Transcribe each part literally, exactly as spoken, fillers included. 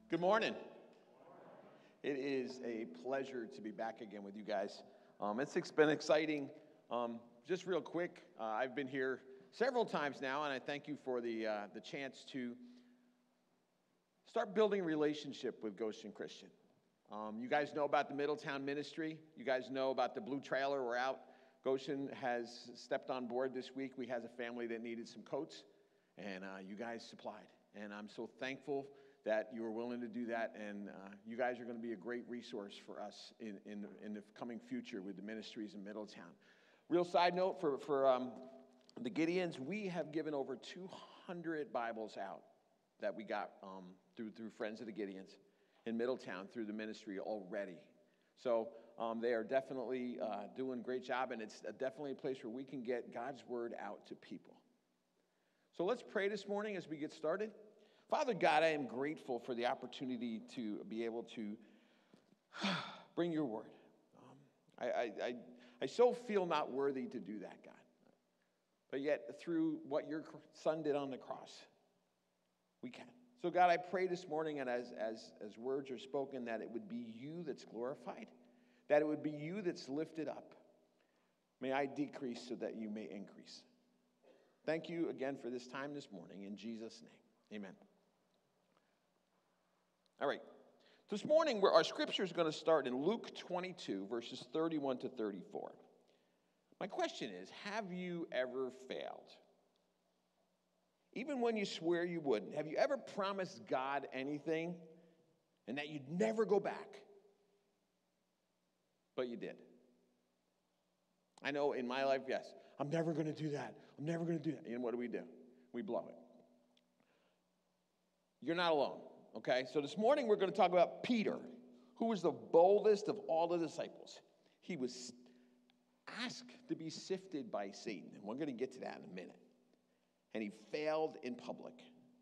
Good morning. It is a pleasure to be back again with you guys. Um, it's ex- been exciting. Um, just real quick, uh, I've been here several times now, and I thank you for the uh, the chance to start building a relationship with Goshen Christian. Um, you guys know about the Middletown ministry. You guys know about the Blue Trailer. We're out. Goshen has stepped on board this week. We had a family that needed some coats, and uh, you guys supplied. And I'm so thankful that you were willing to do that, and uh, you guys are going to be a great resource for us in, in, in the coming future with the ministries in Middletown. Real side note for, for um, the Gideons, we have given over two hundred Bibles out that we got um, through, through Friends of the Gideons in Middletown through the ministry already. So um, they are definitely uh, doing a great job, and it's definitely a place where we can get God's word out to people. So let's pray this morning as we get started. Father God, I am grateful for the opportunity to be able to bring your word. Um, I, I, I, I so feel not worthy to do that, God. But yet, through what your son did on the cross, we can. So God, I pray this morning, and as, as, as words are spoken, that it would be you that's glorified, that it would be you that's lifted up. May I decrease so that you may increase. Thank you again for this time this morning. In Jesus' name, amen. All right. This morning, our scripture is going to start in Luke twenty-two, verses thirty-one to thirty-four. My question is, have you ever failed? Even when you swear you wouldn't, have you ever promised God anything and that you'd never go back? But you did. I know in my life, yes, I'm never going to do that. I'm never going to do that. And what do we do? We blow it. You're not alone. Okay, so this morning we're going to talk about Peter, who was the boldest of all the disciples. He was asked to be sifted by Satan, and we're going to get to that in a minute. And he failed in public.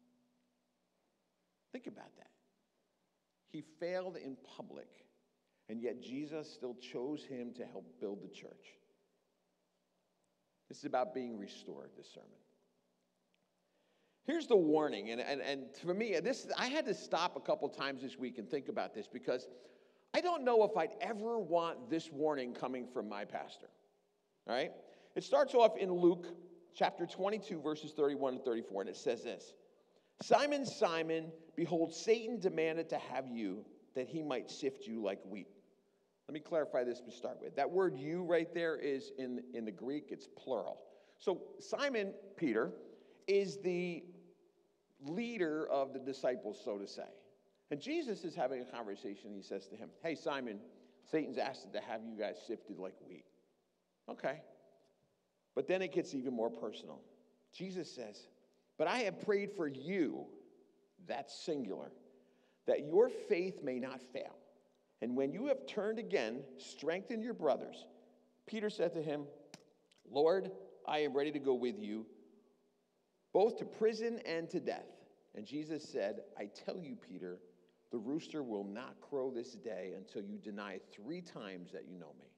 Think about that. He failed in public, and yet Jesus still chose him to help build the church. This is about being restored, this sermon. Here's the warning, and, and, and for me, this I had to stop a couple times this week and think about this because I don't know if I'd ever want this warning coming from my pastor. All right? It starts off in Luke chapter twenty-two, verses thirty-one and thirty-four, and it says this. Simon, Simon, behold, Satan demanded to have you that he might sift you like wheat. Let me clarify this to start with. That word you right there is in, in the Greek, it's plural. So Simon, Peter, is the leader of the disciples, so to say. And Jesus is having a conversation. He says to him, hey, Simon, Satan's asked to have you guys sifted like wheat. Okay. But then it gets even more personal. Jesus says, but I have prayed for you, that's singular, that your faith may not fail. And when you have turned again, strengthen your brothers. Peter said to him, Lord, I am ready to go with you, both to prison and to death. And Jesus said, I tell you, Peter, the rooster will not crow this day until you deny three times that you know me.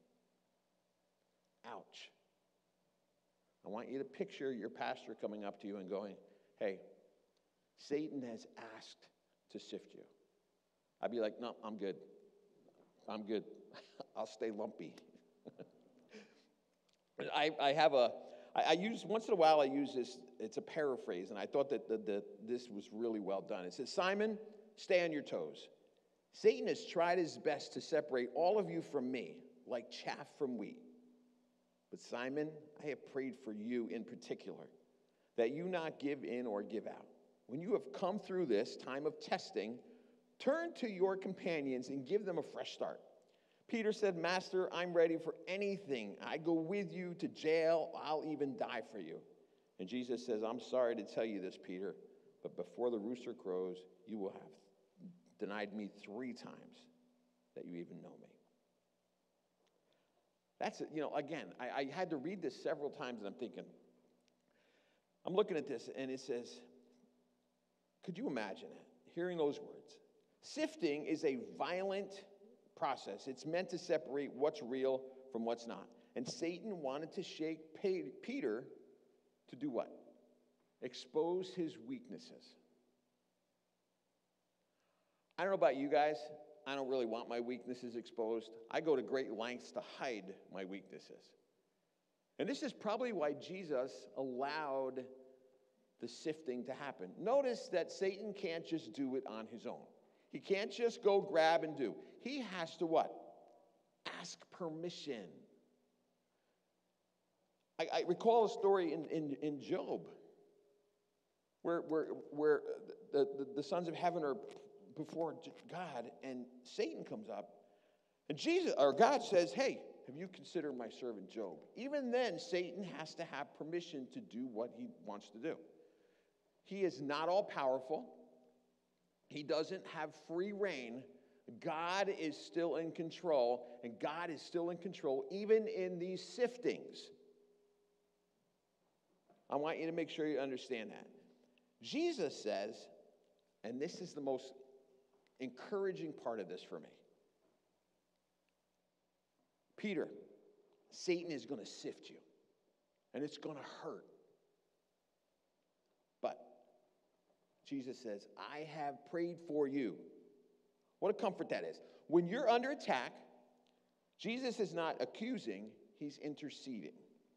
Ouch. I want you to picture your pastor coming up to you and going, hey, Satan has asked to sift you. I'd be like, no, I'm good. I'm good. I'll stay lumpy. I, I have a... I, I use, once in a while I use this, it's a paraphrase, and I thought that the, the, this was really well done. It says, Simon, stay on your toes. Satan has tried his best to separate all of you from me, like chaff from wheat. But Simon, I have prayed for you in particular, that you not give in or give out. When you have come through this time of testing, turn to your companions and give them a fresh start. Peter said, Master, I'm ready for anything. I go with you to jail. I'll even die for you. And Jesus says, I'm sorry to tell you this, Peter, but before the rooster crows, you will have denied me three times that you even know me. That's it. You know, again, I, I had to read this several times, and I'm thinking, I'm looking at this, and it says, could you imagine it, hearing those words? Sifting is a violent process. It's meant to separate what's real from what's not. And Satan wanted to shake Peter to do what? Expose his weaknesses. don't know about you guys. I don't really want my weaknesses exposed. I go to great lengths to hide my weaknesses. And this is probably why Jesus allowed the sifting to happen. Notice that Satan can't just do it on his own. He can't just go grab and do. He has to what? Ask permission. I, I recall a story in, in, in Job where, where, where the, the, the sons of heaven are before God, and Satan comes up, and Jesus or God says, hey, have you considered my servant Job? Even then, Satan has to have permission to do what he wants to do. He is not all powerful. He doesn't have free reign. God is still in control, and God is still in control even in these siftings. I want you to make sure you understand that. Jesus says, and this is the most encouraging part of this for me. Peter, Satan is going to sift you, and it's going to hurt. But Jesus says, I have prayed for you. What a comfort that is. When you're under attack, Jesus is not accusing, he's interceding.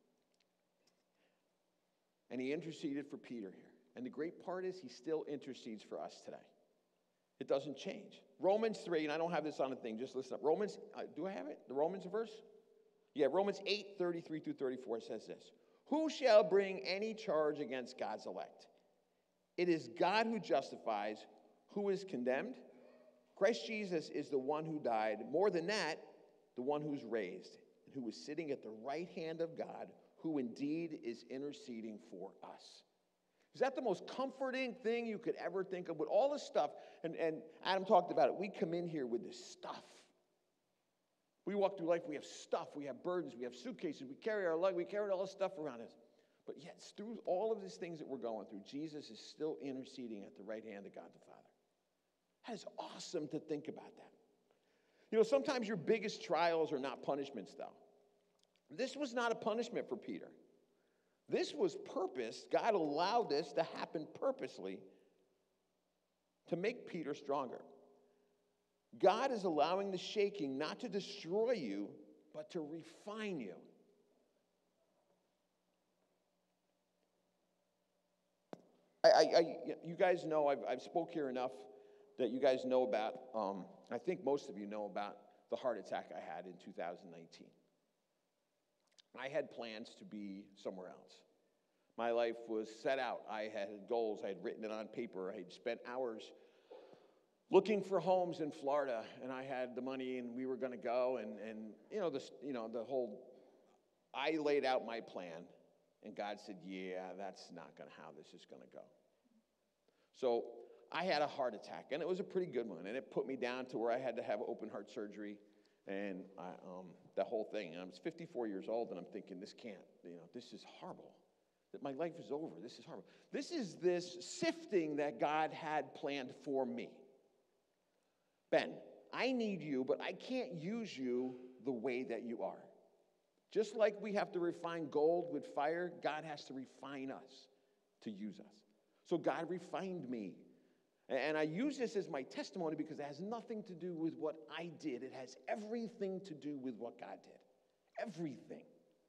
And he interceded for Peter here. And the great part is he still intercedes for us today. It doesn't change. Romans three, and I don't have this on the thing, just listen up. Romans, uh, do I have it? The Romans verse? Yeah, Romans eight, thirty-three through thirty-four says this. Who shall bring any charge against God's elect? It is God who justifies. Who is condemned? Christ Jesus is the one who died. More than that, the one who's raised, and who is sitting at the right hand of God, who indeed is interceding for us. Is that the most comforting thing you could ever think of? With all this stuff, and, and Adam talked about it, we come in here with this stuff. We walk through life, we have stuff, we have burdens, we have suitcases, we carry our luggage, we carry all this stuff around us. But yet, through all of these things that we're going through, Jesus is still interceding at the right hand of God the Father. That is awesome to think about that. You know, sometimes your biggest trials are not punishments, though. This was not a punishment for Peter. This was purpose. God allowed this to happen purposely to make Peter stronger. God is allowing the shaking not to destroy you, but to refine you. I, I, I you guys know, I've, I've spoke here enough that you guys know about, um, I think most of you know about the heart attack I had in two thousand nineteen. I had plans to be somewhere else. My life was set out. I had goals. I had written it on paper. I had spent hours looking for homes in Florida, and I had the money, and we were going to go. And, and you know, this, you know, the whole, I laid out my plan, and God said, yeah, that's not going to how this is going to go. So I had a heart attack, and it was a pretty good one, and it put me down to where I had to have open heart surgery. And I, um, the whole thing, and I was fifty-four years old, and I'm thinking, this can't, you know, this is horrible. That my life is over. This is horrible. This is this sifting that God had planned for me. Ben, I need you, but I can't use you the way that you are. Just like we have to refine gold with fire, God has to refine us to use us. So God refined me. And I use this as my testimony because it has nothing to do with what I did. It has everything to do with what God did. Everything.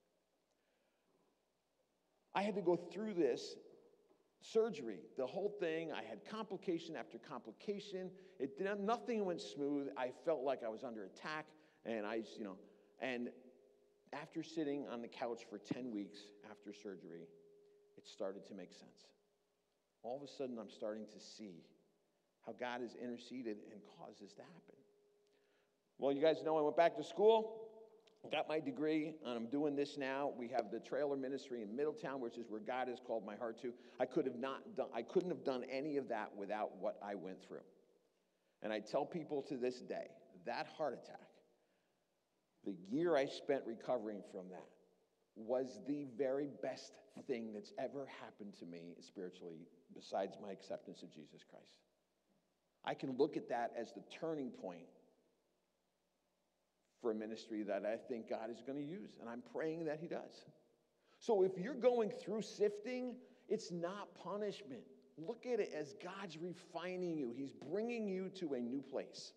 I had to go through this surgery, the whole thing. I had complication after complication. It did, nothing went smooth. I felt like I was under attack. And I, you know, and after sitting on the couch for ten weeks after surgery, it started to make sense. All of a sudden, I'm starting to see how God has interceded and caused this to happen. Well, you guys know I went back to school, got my degree, and I'm doing this now. We have the trailer ministry in Middletown, which is where God has called my heart to. I could have not done, I couldn't have done any of that without what I went through. And I tell people to this day, that heart attack, the year I spent recovering from that, was the very best thing that's ever happened to me spiritually besides my acceptance of Jesus Christ. I can look at that as the turning point for a ministry that I think God is going to use, and I'm praying that he does. So if you're going through sifting, it's not punishment. Look at it as God's refining you. He's bringing you to a new place.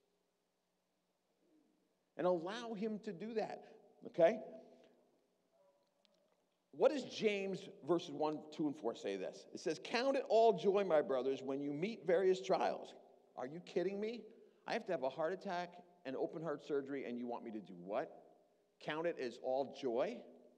And allow him to do that, okay? What does James verses one, two, and four say this? It says, count it all joy, my brothers, when you meet various trials. Are you kidding me? I have to have a heart attack and open heart surgery, and you want me to do what? Count it as all joy?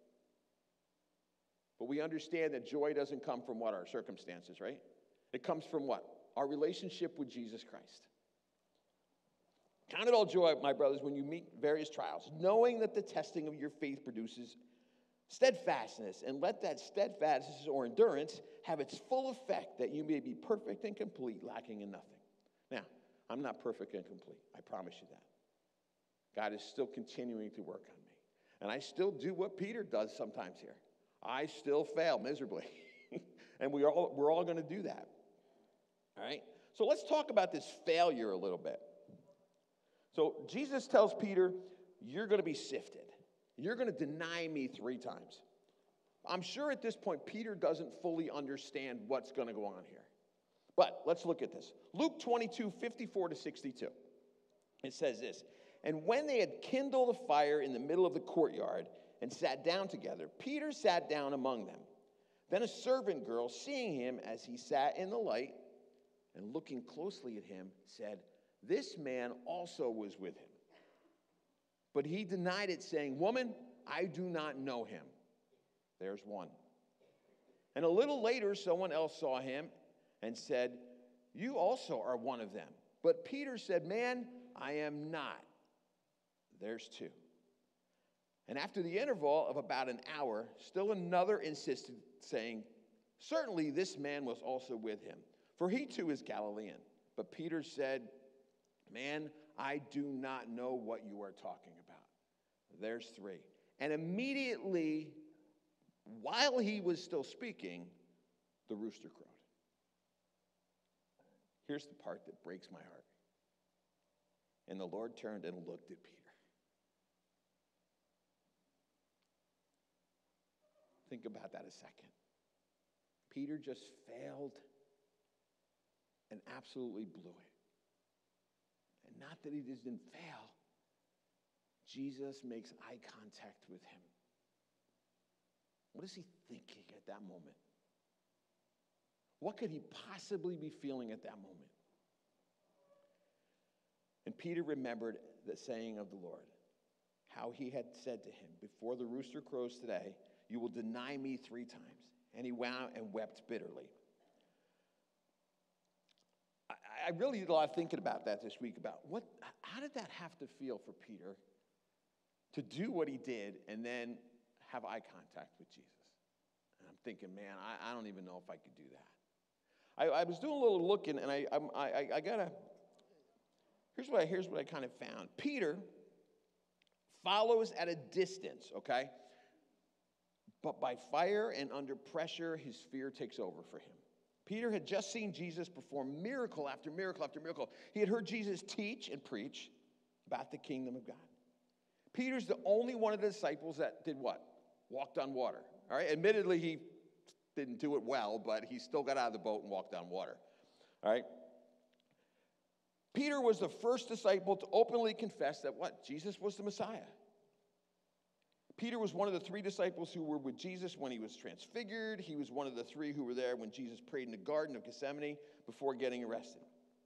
But we understand that joy doesn't come from what? Our circumstances, right? It comes from what? Our relationship with Jesus Christ. Count it all joy, my brothers, when you meet various trials, knowing that the testing of your faith produces steadfastness, and let that steadfastness or endurance have its full effect, that you may be perfect and complete, lacking in nothing. Now, I'm not perfect and complete. I promise you that. God is still continuing to work on me. And I still do what Peter does sometimes here. I still fail miserably. And we are all, we're all going to do that. All right? So let's talk about this failure a little bit. So Jesus tells Peter, you're going to be sifted. You're going to deny me three times. I'm sure at this point, Peter doesn't fully understand what's going to go on here. But let's look at this. Luke twenty-two, fifty-four to sixty-two. It says this, and when they had kindled a fire in the middle of the courtyard and sat down together, Peter sat down among them. Then a servant girl, seeing him as he sat in the light and looking closely at him, said, this man also was with him. But he denied it, saying, woman, I do not know him. There's one. And a little later, someone else saw him and said, you also are one of them. But Peter said, man, I am not. There's two. And after the interval of about an hour, still another insisted, saying, certainly this man was also with him, for he too is Galilean. But Peter said, man, I do not know what you are talking about. There's three. And immediately, while he was still speaking, the rooster crowed. Here's the part that breaks my heart. And the Lord turned and looked at Peter. Think about that a second. Peter just failed and absolutely blew it. And not that he just didn't fail. Jesus makes eye contact with him. What is he thinking at that moment? What could he possibly be feeling at that moment? And Peter remembered the saying of the Lord, how he had said to him, before the rooster crows today, you will deny me three times. And he went out and wept bitterly. I, I really did a lot of thinking about that this week, about what, how did that have to feel for Peter to do what he did and then have eye contact with Jesus? And I'm thinking, man, I, I don't even know if I could do that. I, I was doing a little looking, and I, I, I, I gotta, here's what I, here's what I kind of found. Peter follows at a distance, okay? But by fire and under pressure, his fear takes over for him. Peter had just seen Jesus perform miracle after miracle after miracle. He had heard Jesus teach and preach about the kingdom of God. Peter's the only one of the disciples that did what? Walked on water. All right. Admittedly, he didn't do it well, but he still got out of the boat and walked on water. All right. Peter was the first disciple to openly confess that what? Jesus was the Messiah. Peter was one of the three disciples who were with Jesus when he was transfigured. He was one of the three who were there when Jesus prayed in the Garden of Gethsemane before getting arrested.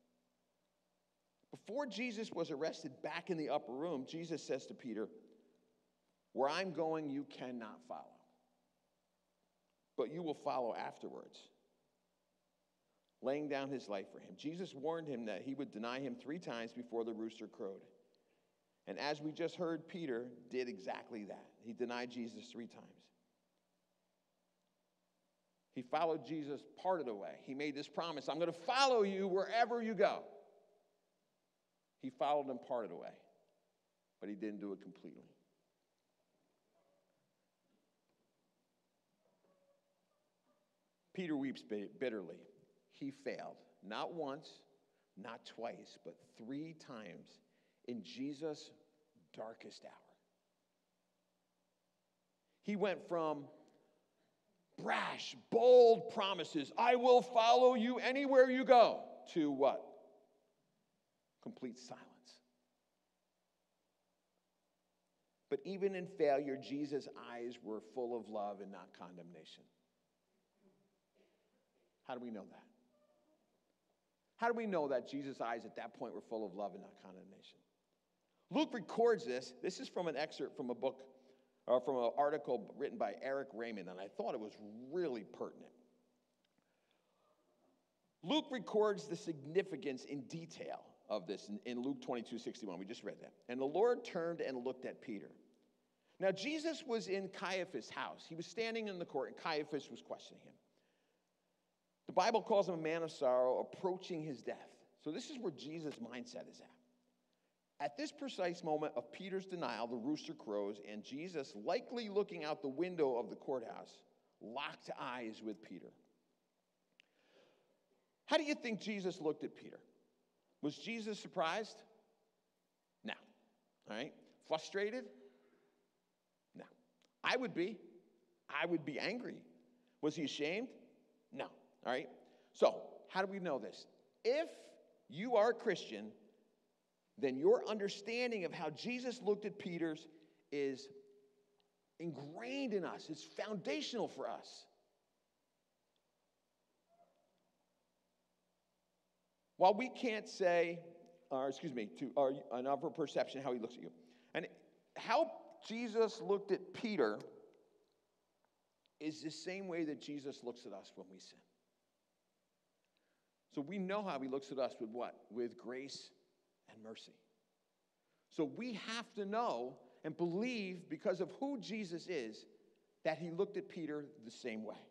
Before Jesus was arrested back in the upper room, Jesus says to Peter, where I'm going, you cannot follow, but you will follow afterwards, laying down his life for him. Jesus warned him that he would deny him three times before the rooster crowed. And as we just heard, Peter did exactly that. He denied Jesus three times. He followed Jesus part of the way. He made this promise, I'm going to follow you wherever you go. He followed him part of the way, but he didn't do it completely. Peter weeps bitterly. He failed, not once, not twice, but three times in Jesus' darkest hour. He went from brash, bold promises, I will follow you anywhere you go, to what? Complete silence. But even in failure, Jesus' eyes were full of love and not condemnation. How do we know that? How do we know that Jesus' eyes at that point were full of love and not condemnation? Luke records this. This is from an excerpt from a book, or from an article written by Eric Raymond, and I thought it was really pertinent. Luke records the significance in detail of this in, in Luke twenty-two sixty-one. We just read that. And the Lord turned and looked at Peter. Now, Jesus was in Caiaphas' house. He was standing in the court, and Caiaphas was questioning him. The Bible calls him a man of sorrow, approaching his death. So this is where Jesus' mindset is at. At this precise moment of Peter's denial, the rooster crows, and Jesus, likely looking out the window of the courthouse, locked eyes with Peter. How do you think Jesus looked at Peter? Was Jesus surprised? No. All right. Frustrated? No. I would be. I would be angry. Was he ashamed? No. All right? So, how do we know this? If you are a Christian, then your understanding of how Jesus looked at Peter's is ingrained in us. It's foundational for us. While we can't say, or excuse me, to our, another perception how he looks at you. And how Jesus looked at Peter is the same way that Jesus looks at us when we sin. So we know how he looks at us with what? With grace and mercy. So we have to know and believe, because of who Jesus is, that he looked at Peter the same way.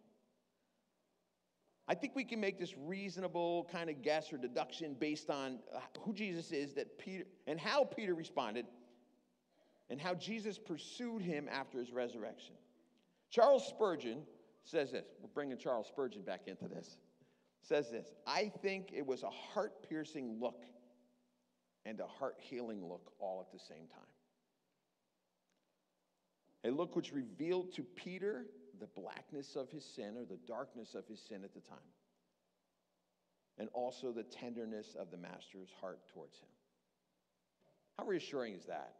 I think we can make this reasonable kind of guess or deduction based on who Jesus is, that Peter, and how Peter responded, and how Jesus pursued him after his resurrection. Charles Spurgeon says this. We're bringing Charles Spurgeon back into this. Says this: I think it was a heart-piercing look and a heart-healing look all at the same time. A look which revealed to Peter the blackness of his sin, or the darkness of his sin at the time, and also the tenderness of the master's heart towards him. How reassuring is that?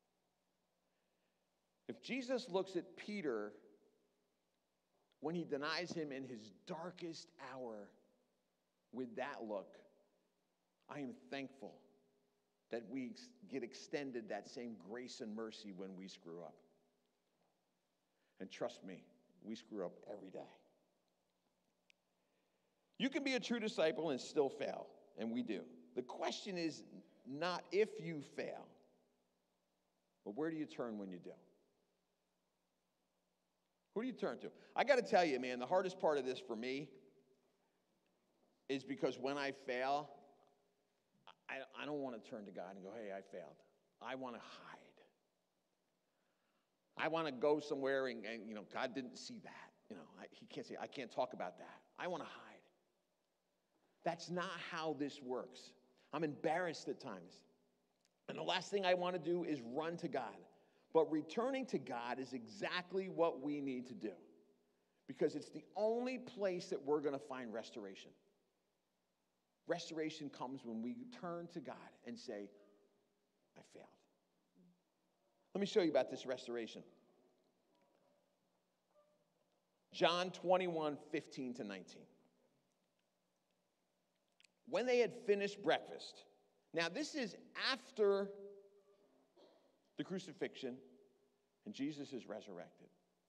If Jesus looks at Peter when he denies him in his darkest hour with that look, I am thankful that we get extended that same grace and mercy when we screw up. And trust me, we screw up every day. You can be a true disciple and still fail, and we do. The question is not if you fail, but where do you turn when you do? Who do you turn to? I got to tell you, man, the hardest part of this for me is because when I fail, I, I don't want to turn to God and go, hey, I failed. I want to hide. I want to go somewhere and, and, you know, God didn't see that. You know, I, he can't say, I can't talk about that. I want to hide. That's not how this works. I'm embarrassed at times. And the last thing I want to do is run to God. But returning to God is exactly what we need to do, because it's the only place that we're going to find restoration. Restoration comes when we turn to God and say, I failed. Let me show you about this restoration. John twenty-one, fifteen to nineteen. When they had finished breakfast, now this is after the crucifixion, and Jesus is resurrected.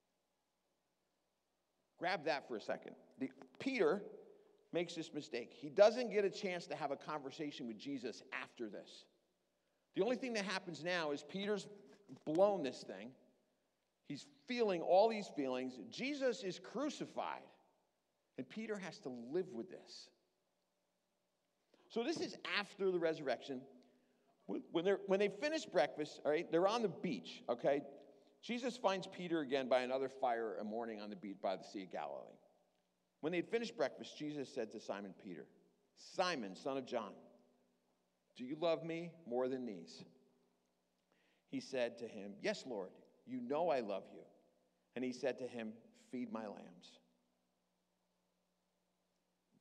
Grab that for a second. The, Peter makes this mistake. He doesn't get a chance to have a conversation with Jesus after this. The only thing that happens now is Peter's blown this thing. He's feeling all these feelings. Jesus is crucified, and Peter has to live with this. So this is after the resurrection. When, they're, when they finish breakfast, all right, they're on the beach, okay? Jesus finds Peter again by another fire a morning on the beach by the Sea of Galilee. When they had finished breakfast, Jesus said to Simon Peter, Simon, son of John, do you love me more than these? He said to him, yes, Lord, you know I love you. And he said to him, feed my lambs.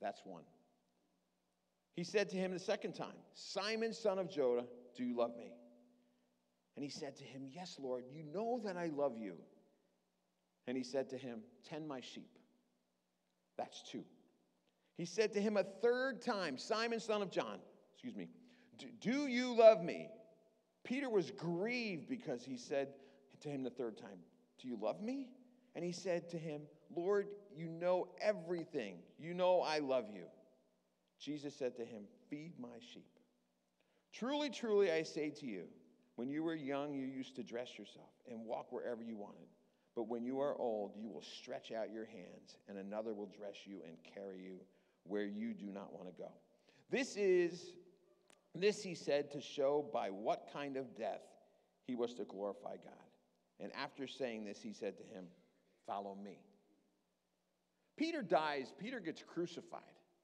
That's one. He said to him the second time, Simon, son of Jonah, do you love me? And he said to him, yes, Lord, you know that I love you. And he said to him, tend my sheep. That's two. He said to him a third time, Simon, son of John, excuse me, do you love me? Peter was grieved because he said to him the third time, do you love me? And he said to him, Lord, you know everything. You know I love you. Jesus said to him, feed my sheep. Truly, truly, I say to you, when you were young, you used to dress yourself and walk wherever you wanted. But when you are old, you will stretch out your hands, and another will dress you and carry you where you do not want to go. This is, this he said to show by what kind of death he was to glorify God. And after saying this, he said to him, follow me. Peter dies. Peter gets crucified.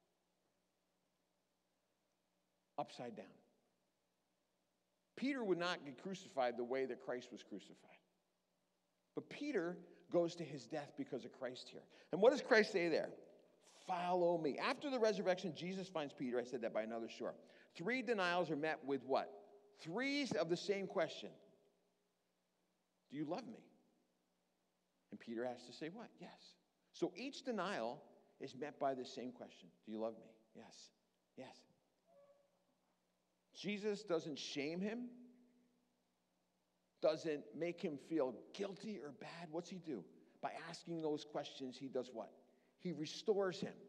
Upside down. Peter would not get crucified the way that Christ was crucified. But Peter goes to his death because of Christ here. And what does Christ say there? Follow me. After the resurrection, Jesus finds Peter. I said that by another shore. Three denials are met with what? Three of the same question. Do you love me? And Peter has to say what? Yes. So each denial is met by the same question. Do you love me? Yes. Yes. Jesus doesn't shame him, doesn't make him feel guilty or bad. What's he do? By asking those questions, he does what? He restores him.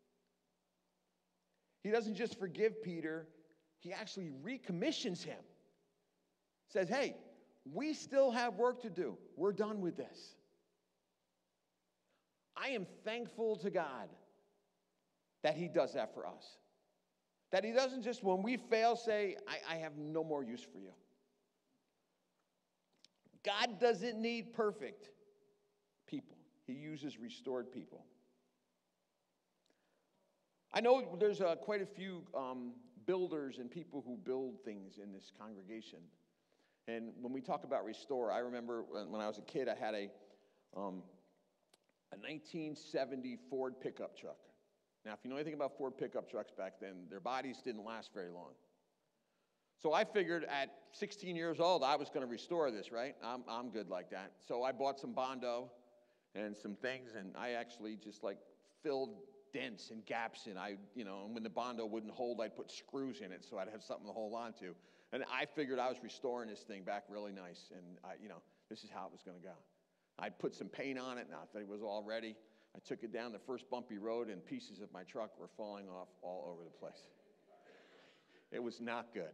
He doesn't just forgive Peter, he actually recommissions him. Says, hey, we still have work to do. We're done with this. I am thankful to God that he does that for us. That he doesn't just, when we fail, say, I, I have no more use for you. God doesn't need perfect people. He uses restored people. I know there's uh, quite a few um, builders and people who build things in this congregation. And when we talk about restore, I remember when, when I was a kid, I had a, um, a nineteen seventy Ford pickup truck. Now, if you know anything about Ford pickup trucks back then, their bodies didn't last very long. So I figured at sixteen years old, I was going to restore this, right? I'm, I'm good like that. So I bought some Bondo and some things, and I actually just like filled dents and gaps in. I, you know, and when the Bondo wouldn't hold, I'd put screws in it so I'd have something to hold on to. And I figured I was restoring this thing back really nice, and I, you know, this is how it was going to go. I'd put some paint on it, not that it was all ready. I took it down the first bumpy road, and pieces of my truck were falling off all over the place. It was not good.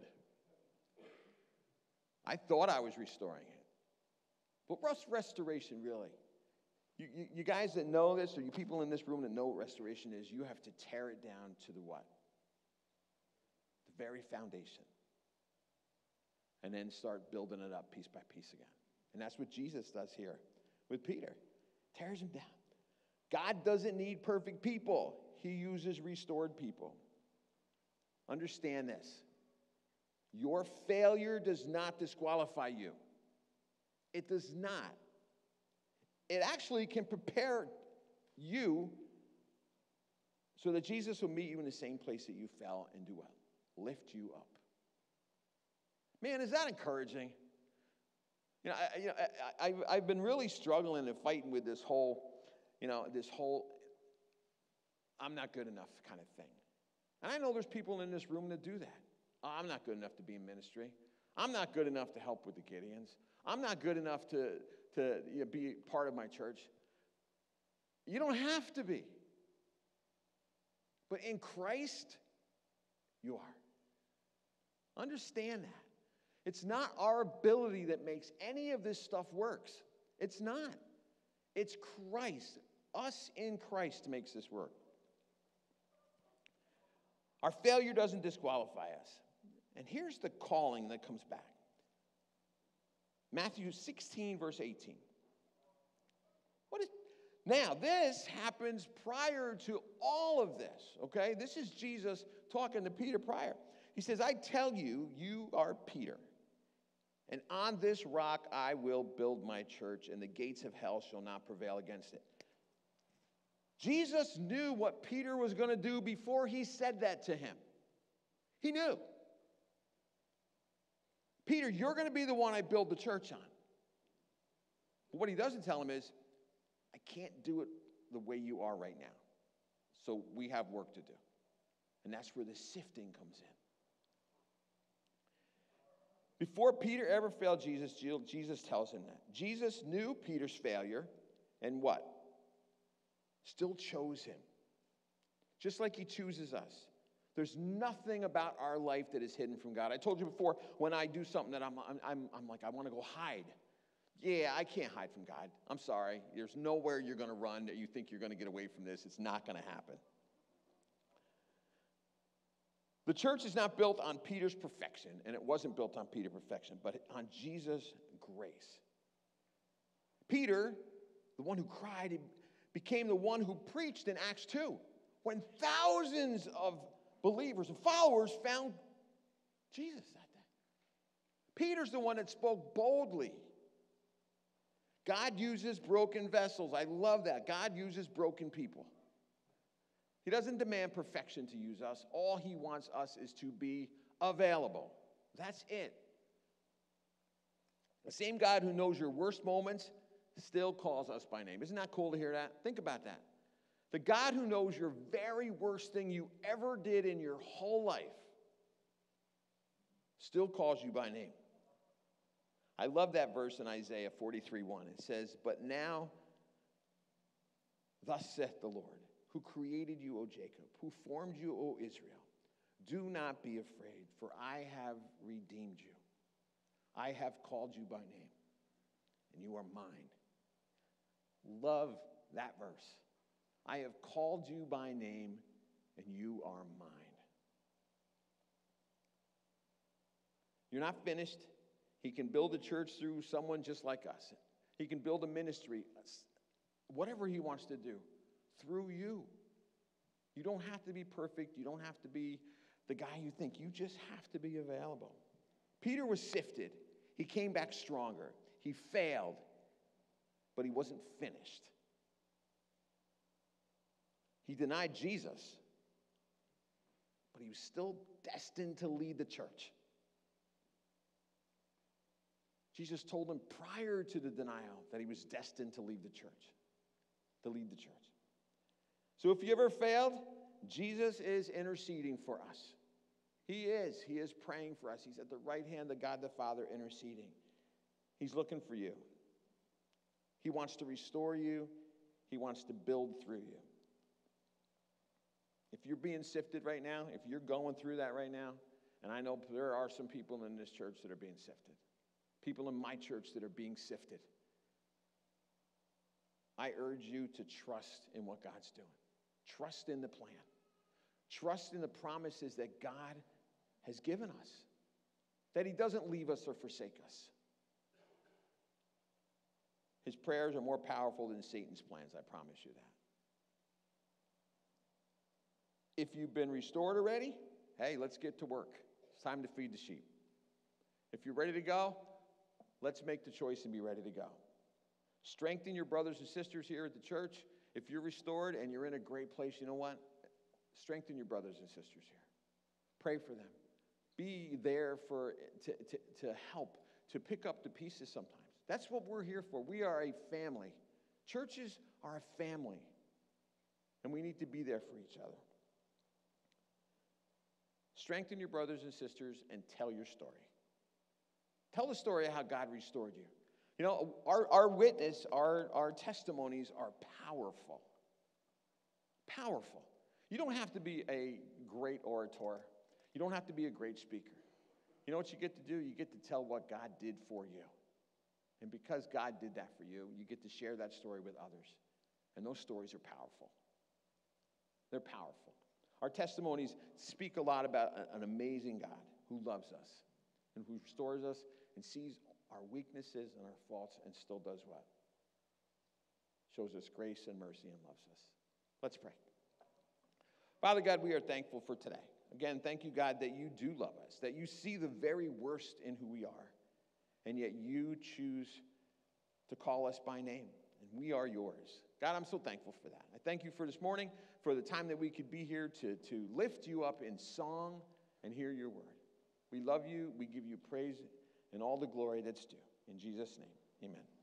I thought I was restoring it. But what's restoration really? You, you, you guys that know this, or you people in this room that know what restoration is, you have to tear it down to the what? The very foundation. And then start building it up piece by piece again. And that's what Jesus does here with Peter. Tears him down. God doesn't need perfect people. He uses restored people. Understand this. Your failure does not disqualify you. It does not. It actually can prepare you so that Jesus will meet you in the same place that you fell and do what? Lift you up. Man, is that encouraging? You know, I, you know I, I, I've been really struggling and fighting with this whole, you know, this whole I'm not good enough kind of thing. And I know there's people in this room that do that. Oh, I'm not good enough to be in ministry. I'm not good enough to help with the Gideons. I'm not good enough to, to you know, be part of my church. You don't have to be. But in Christ, you are. Understand that. It's not our ability that makes any of this stuff works. It's not. It's Christ. Us in Christ makes this work. Our failure doesn't disqualify us. And here's the calling that comes back. Matthew sixteen, verse eighteen. What is, now, this happens prior to all of this, okay? This is Jesus talking to Peter prior. He says, I tell you, you are Peter. And on this rock I will build my church, and the gates of hell shall not prevail against it. Jesus knew what Peter was going to do before he said that to him. He knew. Peter, you're going to be the one I build the church on. But what he doesn't tell him is, I can't do it the way you are right now. So we have work to do. And that's where the sifting comes in. Before Peter ever failed Jesus, Jesus tells him that. Jesus knew Peter's failure and what? Still chose him. Just like he chooses us. There's nothing about our life that is hidden from God. I told you before, when I do something that I'm, I'm, I'm like, I want to go hide. Yeah, I can't hide from God. I'm sorry. There's nowhere you're going to run that you think you're going to get away from this. It's not going to happen. The church is not built on Peter's perfection, and it wasn't built on Peter's perfection, but on Jesus' grace. Peter, the one who cried, became the one who preached in Acts two, when thousands of believers and followers found Jesus that day. Peter's the one that spoke boldly. God uses broken vessels. I love that. God uses broken people. He doesn't demand perfection to use us. All he wants us is to be available. That's it. The same God who knows your worst moments still calls us by name. Isn't that cool to hear that? Think about that. The God who knows your very worst thing you ever did in your whole life still calls you by name. I love that verse in Isaiah forty-three one. It says, but now, thus saith the Lord, who created you, O Jacob, who formed you, O Israel. Do not be afraid, for I have redeemed you. I have called you by name, and you are mine. Love that verse. I have called you by name, and you are mine. You're not finished. He can build a church through someone just like us. He can build a ministry, whatever he wants to do, through you. You don't have to be perfect. You don't have to be the guy you think. You just have to be available. Peter was sifted. He came back stronger. He failed, but he wasn't finished. He denied Jesus, but he was still destined to lead the church. Jesus told him prior to the denial that he was destined to lead the church, to lead the church. So if you ever failed, Jesus is interceding for us. He is. He is praying for us. He's at the right hand of God the Father interceding. He's looking for you. He wants to restore you. He wants to build through you. If you're being sifted right now, if you're going through that right now, and I know there are some people in this church that are being sifted. People in my church that are being sifted. I urge you to trust in what God's doing. Trust in the plan. Trust in the promises that God has given us. That he doesn't leave us or forsake us. His prayers are more powerful than Satan's plans, I promise you that. If you've been restored already, hey, let's get to work. It's time to feed the sheep. If you're ready to go, let's make the choice and be ready to go. Strengthen your brothers and sisters here at the church. If you're restored and you're in a great place, you know what? Strengthen your brothers and sisters here. Pray for them. Be there for to, to, to help, to pick up the pieces sometimes. That's what we're here for. We are a family. Churches are a family. And we need to be there for each other. Strengthen your brothers and sisters and tell your story. Tell the story of how God restored you. You know, our, our witness, our, our testimonies are powerful. Powerful. You don't have to be a great orator. You don't have to be a great speaker. You know what you get to do? You get to tell what God did for you. And because God did that for you, you get to share that story with others. And those stories are powerful. They're powerful. Our testimonies speak a lot about an amazing God who loves us and who restores us and sees our weaknesses and our faults and still does what? Shows us grace and mercy and loves us. Let's pray. Father God, we are thankful for today. Again, thank you, God, that you do love us, that you see the very worst in who we are, and yet you choose to call us by name, and we are yours. God, I'm so thankful for that. I thank you for this morning, for the time that we could be here to, to lift you up in song and hear your word. We love you. We give you praise and all the glory that's due. In Jesus' name, amen.